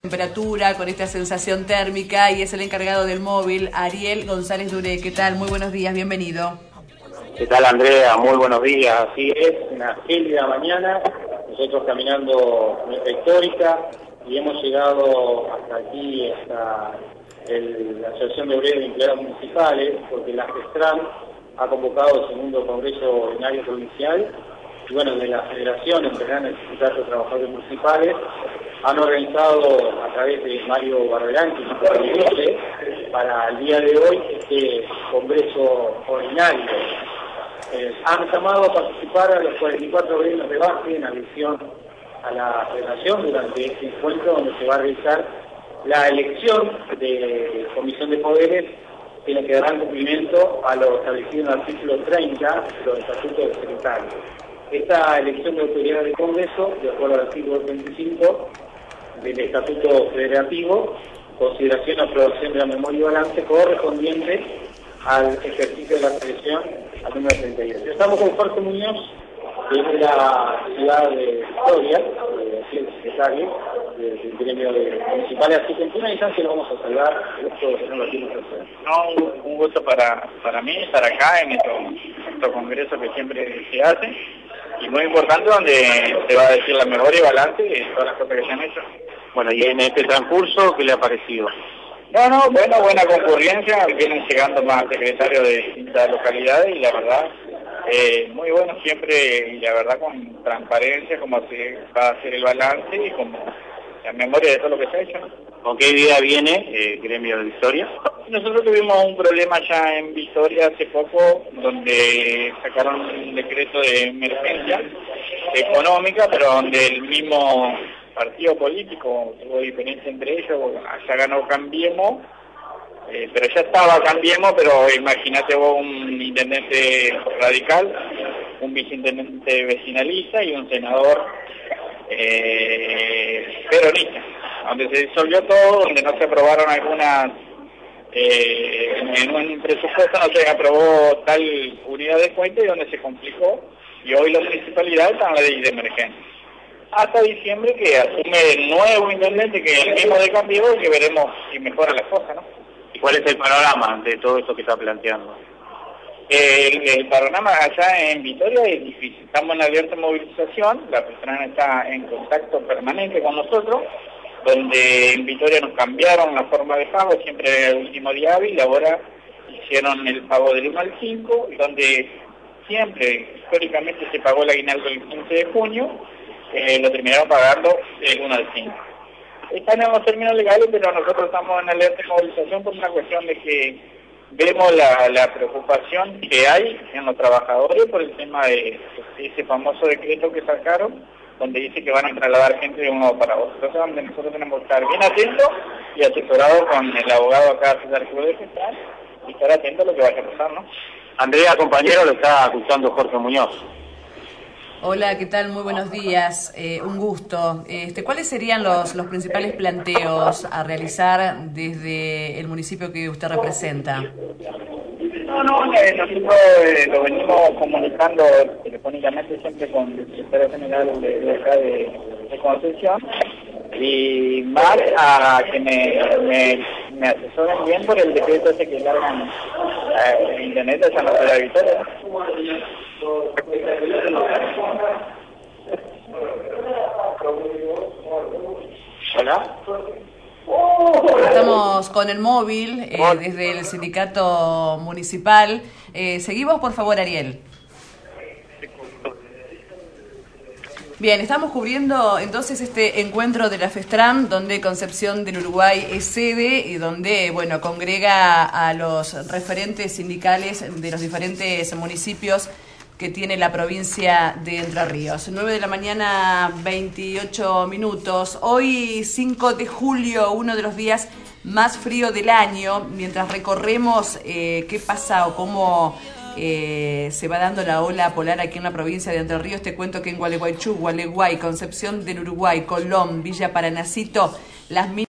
temperatura, con esta sensación térmica, y es el encargado del móvil, Ariel González Duré. ¿Qué tal? Muy buenos días, bienvenido. ¿Qué tal, Andrea? Muy buenos días. Así es, una gélida mañana, nosotros caminando nuestra histórica, y hemos llegado hasta aquí, hasta la Asociación de Obreros y Empleados Municipales, porque la FESTRAM ha convocado el segundo Congreso Ordinario Provincial, y bueno, de la Federación Nacional de Sindicatos de Trabajadores Municipales, han organizado a través de Mario Barberán, que supervise para el día de hoy este Congreso Ordinario. Han llamado a participar a los 44 gremios de base en alusión a la federación durante este encuentro, donde se va a realizar la elección de comisión de poderes que le darán cumplimiento a lo establecido en el artículo 30 de los estatutos del secretario. Esta elección de autoridad del Congreso, de acuerdo al artículo 25 del Estatuto Federativo, consideración y aprobación de la memoria y balance correspondiente al ejercicio de la selección al número 38. Estamos con Jorge Muñoz, que es de la ciudad de Victoria, el secretario del gremio municipal, así que en primera instancia lo vamos a saludar. Un gusto para mí estar acá en nuestro congreso que siempre se hace, y muy importante, donde se va a decir la memoria y balance de todas las cosas que se han hecho. Bueno, y en este transcurso, ¿qué le ha parecido? Buena concurrencia, vienen llegando más secretarios de distintas localidades, y la verdad, muy bueno siempre, y la verdad con transparencia, como se va a hacer el balance y como la memoria de todo lo que se ha hecho, ¿no? ¿Con qué idea viene el gremio de Victoria? Nosotros tuvimos un problema ya en Victoria hace poco, donde sacaron un decreto de emergencia económica, pero donde el mismo partido político tuvo diferencia entre ellos. Allá ganó Cambiemos, pero ya estaba Cambiemos, pero imagínate vos un intendente radical, un viceintendente vecinalista y un senador peronista, donde se disolvió todo, donde no se aprobaron algunas, en un presupuesto no se aprobó tal unidad de cuenta, y donde se complicó, y hoy la municipalidad está en la ley de emergencia. Hasta diciembre, que asume el nuevo intendente, que es el mismo de Cambiemos, y que veremos si mejora las cosas, ¿no? ¿Y cuál es el panorama de todo esto que está planteando? El panorama allá en Victoria es difícil. Estamos en abierta movilización, la FESTRAN está en contacto permanente con nosotros, donde en Victoria nos cambiaron la forma de pago, siempre el último día hábil, y ahora hicieron el pago del 1 al 5, donde siempre, históricamente, se pagó el aguinaldo el 15 de junio, lo terminaron pagando el 1 al 5. Están en los términos legales, pero nosotros estamos en alerta de movilización por una cuestión de que vemos la preocupación que hay en los trabajadores por el tema de ese famoso decreto que sacaron, donde dice que van a trasladar gente de un lado para otro. Entonces, donde nosotros tenemos que estar bien atentos y asesorados con el abogado acá, César Cruz de Central, y estar atentos a lo que vaya a pasar, ¿no? Andrea, compañero, lo está acusando Jorge Muñoz. Hola, ¿qué tal? Muy buenos días, un gusto. ¿Cuáles serían los principales planteos a realizar desde el municipio que usted representa? Nosotros lo venimos comunicando telefónicamente siempre con el secretario general de acá de Concepción, y más a que me asesoren bien por el decreto ese que largan en internet de San Rafael de Victoria. Hola. Estamos con el móvil desde el sindicato municipal. Seguimos, por favor, Ariel. Bien, estamos cubriendo entonces este encuentro de la FESTRAM, donde Concepción del Uruguay es sede y donde, bueno, congrega a los referentes sindicales de los diferentes municipios que tiene la provincia de Entre Ríos. 9 de la mañana, 28 minutos. Hoy, 5 de julio, uno de los días más frío del año. Mientras recorremos qué pasa o cómo se va dando la ola polar aquí en la provincia de Entre Ríos, te cuento que en Gualeguaychú, Gualeguay, Concepción del Uruguay, Colón, Villa Paranacito, las